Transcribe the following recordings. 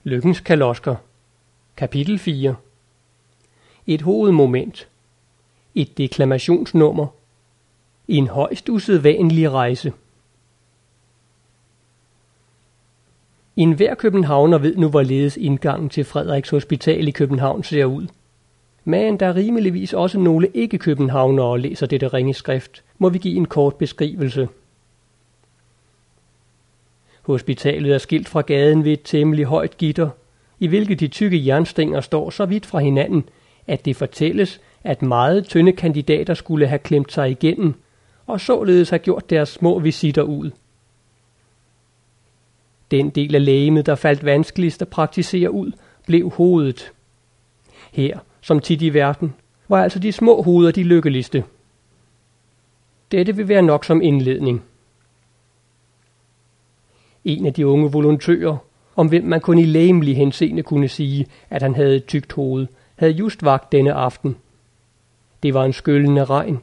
Lykkens kalosker. Kapitel 4. Et hovedmoment. Et deklamationsnummer. En højst usædvanlig rejse. Enhver københavner ved nu, hvorledes indgangen til Frederiks Hospital i København ser ud. Men da rimeligvis også nogle ikke-københavnere læser dette ringe skrift, må vi give en kort beskrivelse. Hospitalet er skilt fra gaden ved et temmelig højt gitter, i hvilket de tykke jernstænger står så vidt fra hinanden, at det fortælles, at meget tynde kandidater skulle have klemt sig igennem, og således have gjort deres små visitter ud. Den del af legemet, der faldt vanskeligst at praktisere ud, blev hovedet. Her, som tit i verden, var altså de små hoveder de lykkeligste. Dette vil være nok som indledning. En af de unge volontører, om hvem man kun i legemlig henseende kunne sige, at han havde et tykt hoved, havde just vagt denne aften. Det var en skyllende regn.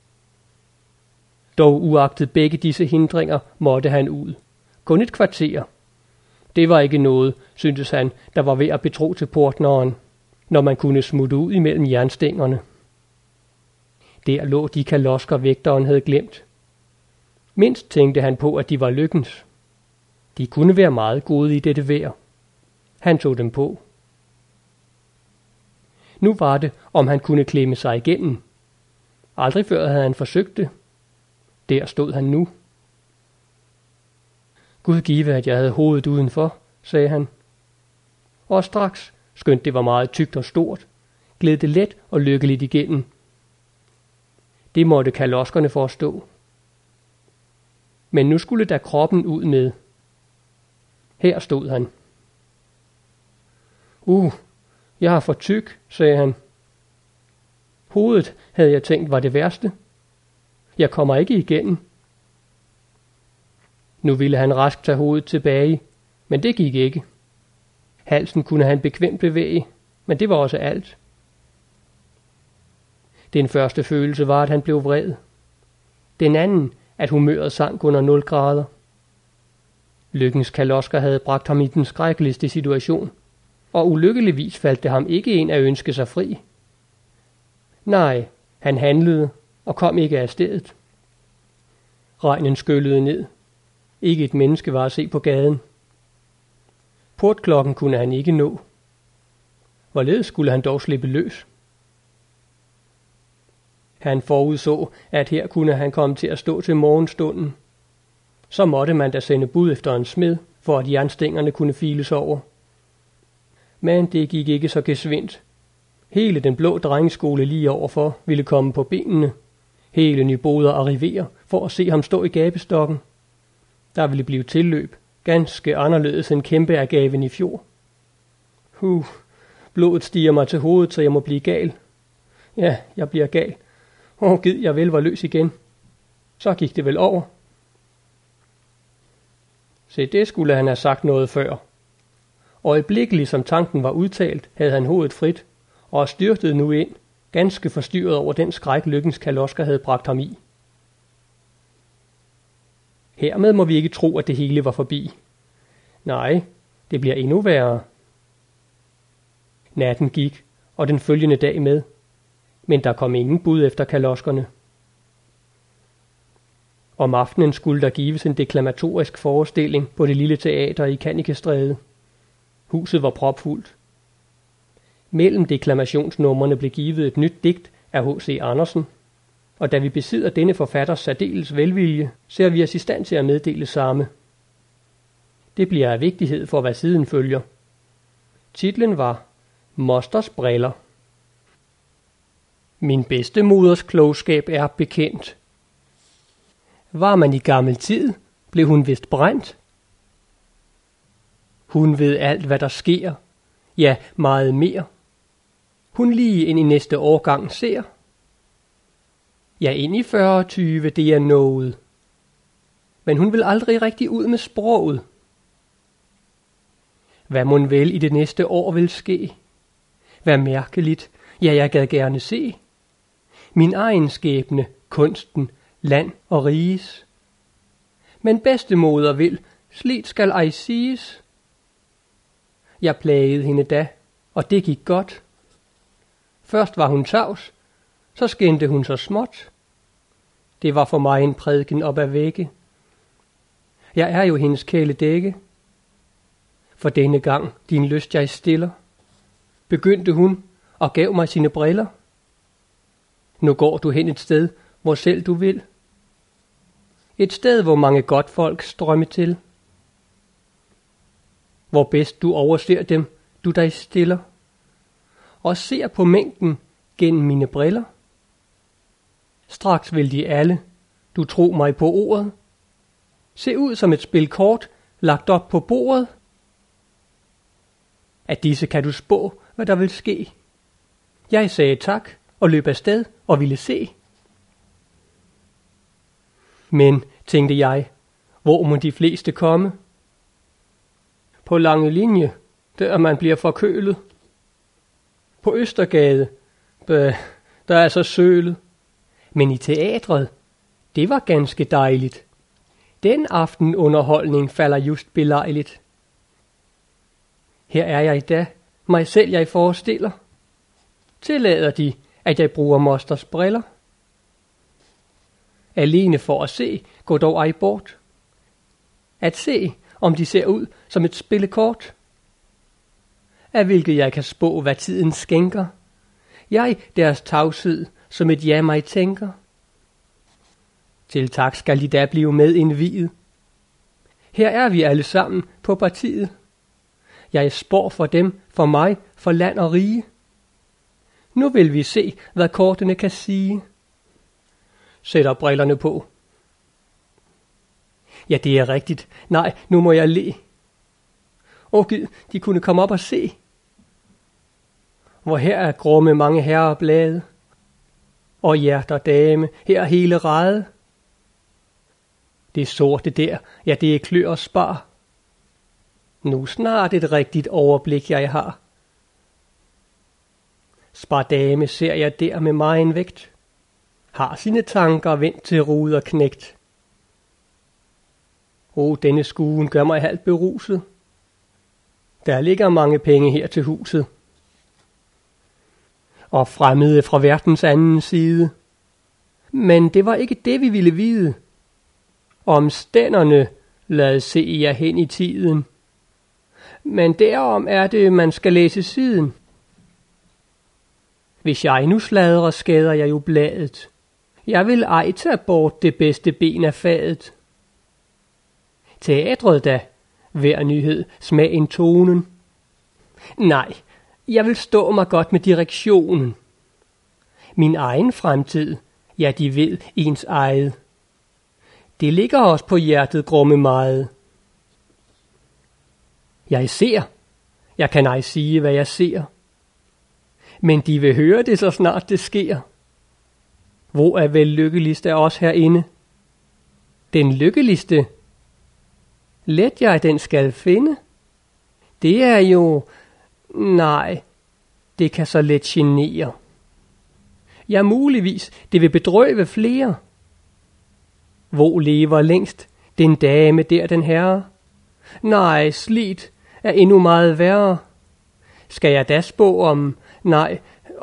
Dog uagtet begge disse hindringer måtte han ud. Kun et kvarter. Det var ikke noget, syntes han, der var ved at betro til portneren, når man kunne smutte ud imellem jernstængerne. Der lå de kalosker, vægteren havde glemt. Mindst tænkte han på, at de var lykkens. De kunne være meget gode i dette vejr. Han tog dem på. Nu var det, om han kunne klemme sig igennem. Aldrig før havde han forsøgt det. Der stod han nu. Gud give, at jeg havde hovedet udenfor, sagde han. Og straks, skønt det var meget tykt og stort, gled det let og lykkeligt igennem. Det måtte kaloskerne forstå. Men nu skulle da kroppen ud med. Her stod han. Jeg er for tyk, sagde han. Hovedet, havde jeg tænkt, var det værste. Jeg kommer ikke igennem. Nu ville han rask tage hovedet tilbage, men det gik ikke. Halsen kunne han bekvemt bevæge, men det var også alt. Den første følelse var, at han blev vred. Den anden, at humøret sank under 0 grader. Lykkens kalosker havde bragt ham i den skrækkeligste situation, og ulykkeligvis faldt det ham ikke ind at ønske sig fri. Nej, han handlede og kom ikke af stedet. Regnen skyllede ned. Ikke et menneske var at se på gaden. Portklokken kunne han ikke nå. Hvorledes skulle han dog slippe løs? Han forudså, at her kunne han komme til at stå til morgenstunden. Så måtte man da sende bud efter en smed, for at jernstængerne kunne files over. Men det gik ikke så gesvindt. Hele den blå drengeskole lige overfor ville komme på benene. Hele Nyboder arrivere for at se ham stå i gabestokken. Der ville blive tilløb, ganske anderledes end kæmpeagaven i fjor. Blodet stiger mig til hovedet, så jeg må blive gal. Ja, jeg bliver gal. Gid jeg vel var løs igen. Så gik det vel over. Se, det skulle han have sagt noget før. Øjeblikkeligt som tanken var udtalt, havde han hovedet frit, og styrtede nu ind, ganske forstyrret over den skræk, Lykkens kalosker havde bragt ham i. Hermed må vi ikke tro, at det hele var forbi. Nej, det bliver endnu værre. Natten gik, og den følgende dag med, men der kom ingen bud efter kaloskerne. Om aftenen skulle der gives en deklamatorisk forestilling på det lille teater i Kannikestræde. Huset var propfuldt. Mellem deklamationsnumrene blev givet et nyt digt af H.C. Andersen, og da vi besidder denne forfatters særdeles velvilje, ser vi os i stand til at meddele samme. Det bliver af vigtighed for, hvad siden følger. Titlen var Mosters briller. Min bedstemoders klogskab er bekendt. Var man i gammel tid, blev hun vist brændt. Hun ved alt, hvad der sker, ja, meget mere. Hun lige ind i næste årgang ser. Ja, ind i 40-20, det er noget. Men hun vil aldrig rigtig ud med sproget. Hvad mon vel i det næste år vil ske? Hvad mærkeligt, ja, jeg gad gerne se. Min egen skæbne, kunsten, land og riges. Men bedstemoder vil, slet skal ej siges. Jeg plagede hende da, og det gik godt. Først var hun tavs, så skændte hun så småt. Det var for mig en prædiken op ad vægge. Jeg er jo hendes kæledække. For denne gang din lyst jeg stiller, begyndte hun og gav mig sine briller. Nu går du hen et sted, hvor selv du vil. Et sted, hvor mange godt folk strømme til. Hvor bedst du overser dem, du dig stiller, og ser på mængden gennem mine briller. Straks vil de alle, du tro mig på ordet, se ud som et spil kort lagt op på bordet. Af disse kan du spå, hvad der vil ske. Jeg sagde tak og løb afsted og ville se. Men, tænkte jeg, hvor må de fleste komme? På Lange Linje, der man bliver forkølet. På Østergade, der er så sølet. Men i teatret, det var ganske dejligt. Den aften underholdning falder just belejligt. Her er jeg da, mig selv jeg forestiller. Tillader de, at jeg bruger mosters briller? Alene for at se, gå dog ej bort. At se, om de ser ud som et spillekort. Af hvilket jeg kan spå, hvad tiden skænker. Jeg deres tavshed, som et ja mig tænker. Til tak skal de da blive med indviet. Her er vi alle sammen på partiet. Jeg spår for dem, for mig, for land og rige. Nu vil vi se, hvad kortene kan sige. Sætter brillerne på. Ja, det er rigtigt. Nej, nu må jeg le. Gid, de kunne komme op og se. Hvor her er grumme mange herrer blade. Og hjerter dame, her hele rade. Det sorte der, ja det er klør og spar. Nu snart et rigtigt overblik jeg har. Spardame ser jeg der med megen vægt. Har sine tanker vendt til rud og knægt. Denne skuen gør mig halvt beruset. Der ligger mange penge her til huset. Og fremmede fra verdens anden side. Men det var ikke det, vi ville vide. Omstænderne lad se jer hen i tiden. Men derom er det, man skal læse siden. Hvis jeg nu sladrer, skader jeg jo bladet. Jeg vil ej tage bort det bedste ben af fadet. Teatret da, hver nyhed, smagen tonen. Nej, jeg vil stå mig godt med direktionen. Min egen fremtid, ja de ved ens eget. Det ligger også på hjertet grumme meget. Jeg ser, jeg kan ej sige hvad jeg ser. Men de vil høre det så snart det sker. Hvor er vel lykkeligst af os herinde? Den lykkeligste? Let jeg den skal finde? Det er jo... Nej, det kan så let genere. Ja, muligvis, det vil bedrøve flere. Hvor lever længst, den dame der den herre? Nej, slidt er endnu meget værre. Skal jeg da spå om, nej,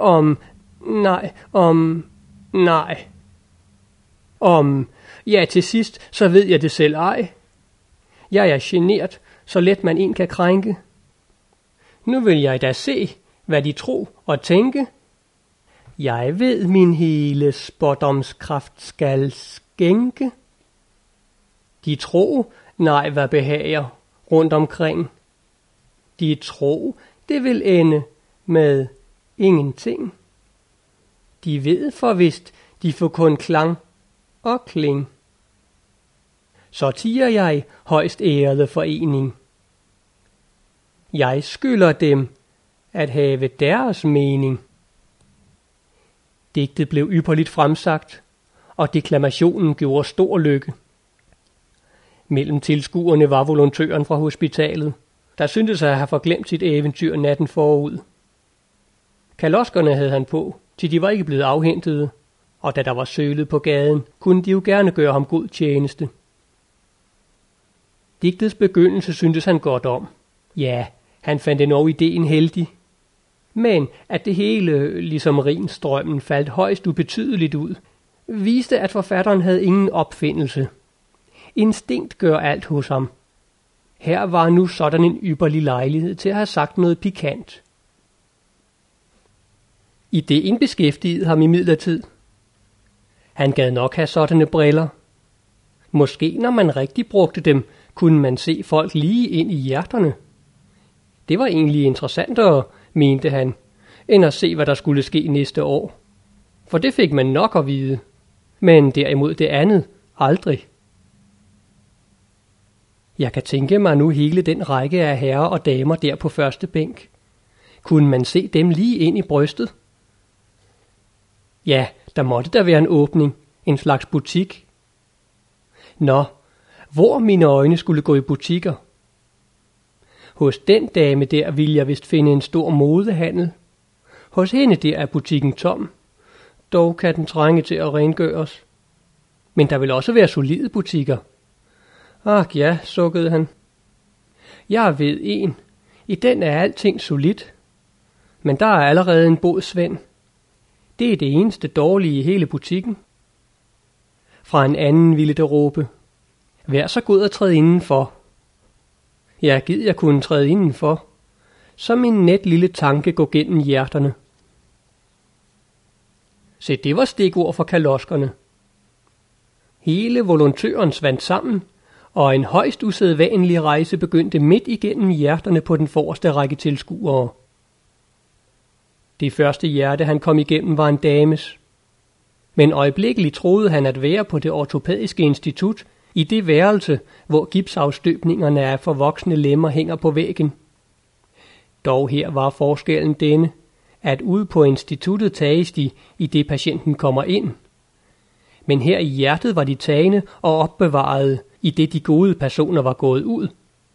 ja til sidst, så ved jeg det selv ej. Jeg er genert, så let man en kan krænke. Nu vil jeg da se, hvad de tro og tænke. Jeg ved min hele spådomskraft skal skænke. De tro, nej hvad behager rundt omkring. De tro, det vil ende med ingenting. De ved for vist, de får kun klang og kling. Så tiger jeg, højst ærede forening. Jeg skylder dem at have deres mening. Digtet blev ypperligt fremsagt, og deklamationen gjorde stor lykke. Mellem tilskuerne var volontøren fra hospitalet, der syntes at have forglemt sit eventyr natten forud. Kaloskerne havde han på, til de var ikke blevet afhentede, og da der var sølet på gaden, kunne de jo gerne gøre ham god tjeneste. Digtets begyndelse syntes han godt om. Ja, Han fandt endnu ideen heldig, men at det hele, ligesom Rhinstrømmen, faldt højst ubetydeligt ud, viste, at forfatteren havde ingen opfindelse. Instinkt gør alt hos ham. Her var nu sådan en ypperlig lejlighed til at have sagt noget pikant. Ideen beskæftigede ham imidlertid. Han gad nok have sådanne briller. Måske når man rigtig brugte dem, kunne man se folk lige ind i hjerterne. Det var egentlig interessantere, mente han, end at se, hvad der skulle ske næste år. For det fik man nok at vide, men derimod det andet aldrig. Jeg kan tænke mig nu hele den række af herrer og damer der på første bænk. Kunne man se dem lige ind i brystet? Ja, der måtte der være en åbning, en slags butik. Nå, hvor mine øjne skulle gå i butikker? Hos den dame der ville jeg vist finde en stor modehandel. Hos hende der er butikken tom. Dog kan den trænge til at rengøres. Men der vil også være solide butikker. Ak ja, sukkede han. Jeg ved en. I den er alting solidt. Men der er allerede en bodsvend. Det er det eneste dårlige i hele butikken. Fra en anden ville det råbe. Vær så god at træde indenfor. Ja, gid jeg kunne træde indenfor. Som en net lille tanke gå gennem hjerterne. Se, det var stikord for kaloskerne. Hele volontøren svandt sammen, og en højst usædvanlig rejse begyndte midt igennem hjerterne på den forreste række tilskuere. Det første hjerte, han kom igennem, var en dames. Men øjeblikkeligt troede han at være på det ortopædiske institut, i det værelse, hvor gipsafstøbningerne af forvoksne lemmer hænger på væggen. Dog her var forskellen denne, at ude på instituttet tages de, i det patienten kommer ind. Men her i hjertet var de tagne og opbevarede, i det de gode personer var gået ud.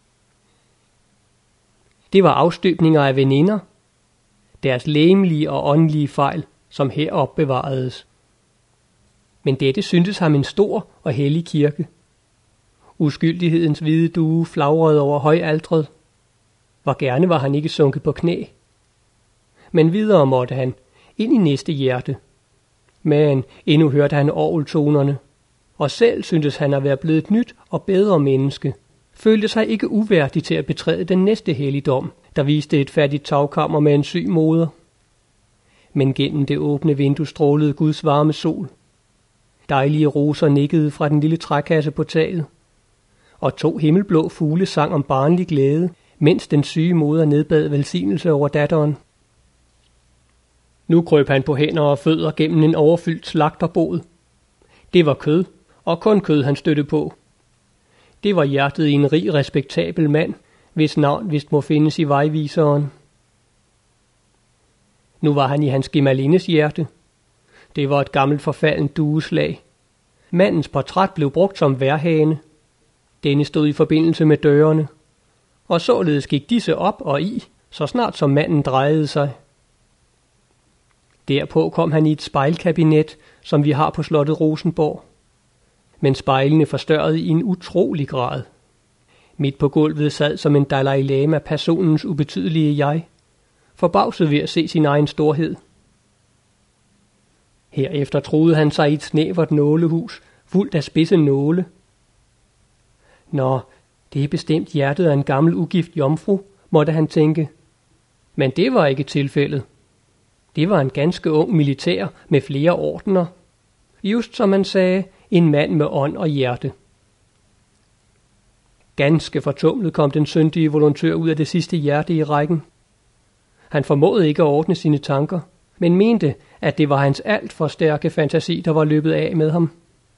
Det var afstøbninger af veninder, deres legemlige og åndelige fejl, som her opbevaredes. Men dette syntes ham en stor og hellig kirke. Uskyldighedens hvide due flagrede over højaltret. Hvor gerne var han ikke sunket på knæ. Men videre måtte han, ind i næste hjerte. Men endnu hørte han orgeltonerne, og selv syntes han at være blevet et nyt og bedre menneske. Følte sig ikke uværdig til at betræde den næste helligdom, der viste et fattigt tagkammer med en syg moder. Men gennem det åbne vindue strålede Guds varme sol. Dejlige roser nikkede fra den lille trækasse på taget, og 2 himmelblå fugle sang om barnlig glæde, mens den syge moder nedbad velsignelse over datteren. Nu krøb han på hænder og fødder gennem en overfyldt slagterbod. Det var kød, og kun kød han støtte på. Det var hjertet i en rig, respektabel mand, hvis navn vist må findes i vejviseren. Nu var han i hans gemalines hjerte. Det var et gammelt forfaldent dueslag. Mandens portræt blev brugt som vejrhane. Denne stod i forbindelse med dørene, og således gik disse op og i, så snart som manden drejede sig. Derpå kom han i et spejlkabinet, som vi har på slottet Rosenborg. Men spejlene forstørrede i en utrolig grad. Midt på gulvet sad som en Dalai Lama personens ubetydelige jeg, forbavset ved at se sin egen storhed. Herefter troede han sig i et snævert nålehus, fuldt af spidse nåle. Nå, det er bestemt hjertet af en gammel ugift jomfru, måtte han tænke. Men det var ikke tilfældet. Det var en ganske ung militær med flere ordener. Just som man sagde, en mand med ånd og hjerte. Ganske fortumlet kom den syndige volontør ud af det sidste hjerte i rækken. Han formåede ikke at ordne sine tanker, men mente, at det var hans alt for stærke fantasi, der var løbet af med ham.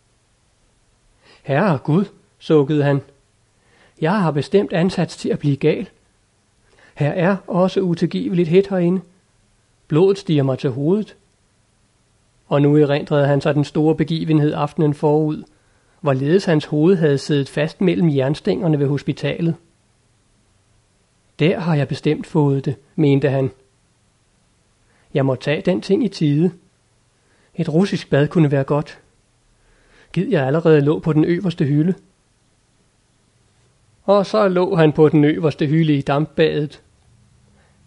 Herre Gud, sukkede han. Jeg har bestemt ansats til at blive gal. Her er også utilgiveligt hedt herinde. Blodet stiger mig til hovedet. Og nu erindrede han sig den store begivenhed aftenen forud, hvorledes hans hoved havde siddet fast mellem jernstængerne ved hospitalet. Der har jeg bestemt fået det, mente han. Jeg må tage den ting i tide. Et russisk bad kunne være godt. Gid jeg allerede lå på den øverste hylde. Og så lå han på den øverste hylde i dampbadet,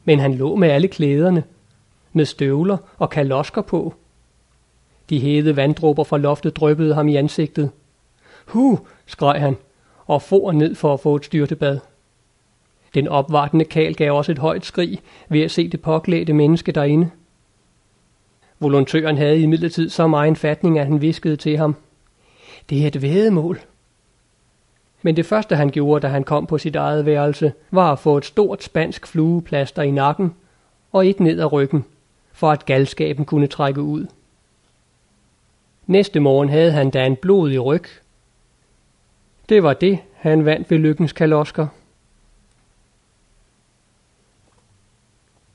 men han lå med alle klæderne, med støvler og kalosker på. De hede vanddråber fra loftet dryppede ham i ansigtet. Skreg han, og for ned for at få et styrtebad. Den opvartende karl gav også et højt skrig ved at se det påklædte menneske derinde. Volontøren havde imidlertid så meget fatning, at han hviskede til ham: Det er et væddemål. Men det første han gjorde, da han kom på sit eget værelse, var at få et stort spansk flueplaster i nakken og et ned ad ryggen, for at galskaben kunne trække ud. Næste morgen havde han da en blodig ryg. Det var det, han vandt ved lykkens kalosker.